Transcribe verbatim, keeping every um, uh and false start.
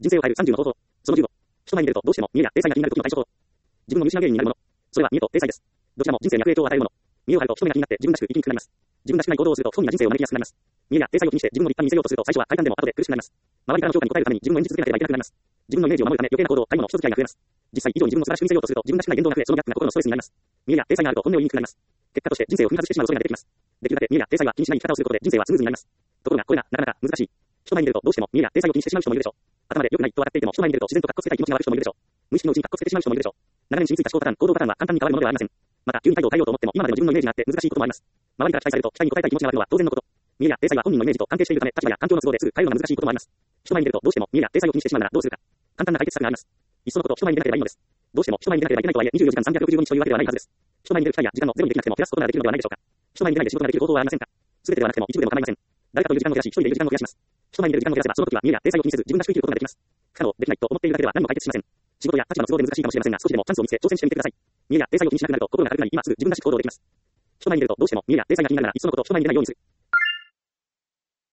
人生を変えるさんじゅうの方法。そのじゅうご。人前に出るとどうしても見栄や体裁が気になる時の対処法。自分の見失う原因になるもの。それは見栄と体裁です。どちらも人生に悪影響を与えるもの。見栄を張ると人目が気になって自分らしく生きにくくなります。自分らしくない行動をすると不本意な人生を招きやすくなります。見栄や体裁を気にして自分の立派に見せようとすると最初は快感でも後で苦しくなります。周りからの評価に応えるために自分を演じ続けなければいけなくなります。自分のイメージを守るため余計な行動、対物の人付き合いが増えます。実際以上に自分を素晴らしく見せようとすると自分らしくない言動が増え、その逆が心のストレスになります。見栄や体裁があると本音を言いにくくなります。結果として人生を踏み外してしまう恐れが出てきます。できるだけ見栄や体裁は気にしない生き方をすることで人生はスムーズになります。ところがこれがなかなか難しい。人前に出るとどうしても見栄や体裁を気にしてしまう人もいるでしょう。頭で良くないと分かっていても人前に出ると自然と格好つけたい気持ちが湧く人もいるでしょう。無意識のうちに格好つけてしまう人もいるでしょう。長年染みついた思考パターン、行動パターンは簡単に変わるものではありません。また急に態度を変えようと思っても今までの自分のイメージがあって難しいこともあります。周りから期待されると期待に応えたい気持ちが湧くのは当然のこと。見栄や体裁は本人のイメージと関係しているため立場や環境の都合ですぐ変えるのが難しいこともあります。人前に出るとどうしても見栄や体裁を気にしてしまうならどうするか。簡単な解決策があります。いっそのこと人前に出なければいいのです。どうしても人前に出なければいけないとはいえにじゅうよじかんさんびゃくろくじゅうごにちというわけではないはずです。人前に出る機会や時間のゼロにできなくても減らすことができるのではないでしょうか。人前に出ないで仕事ができる方法はありませんか。全てではなくても一部でも構いません。誰かといる時間を増やし、一人でいる時間を増やします。人前に出る時間を増やせばその時は見栄や体裁を気にせず自分らしく生きることができます。不可能できないと思っているだけでは何も解決しません。仕事や立場の都合で難しいかもしれませんが少しでもチャンスを見つけ挑戦してみてください。見栄や体裁を気にしなくなると心が軽くなり今すぐ自分らしく行動できます。人前に出るとどうしても見栄や体裁が気になるならいっそのこと人前に出ないようにする。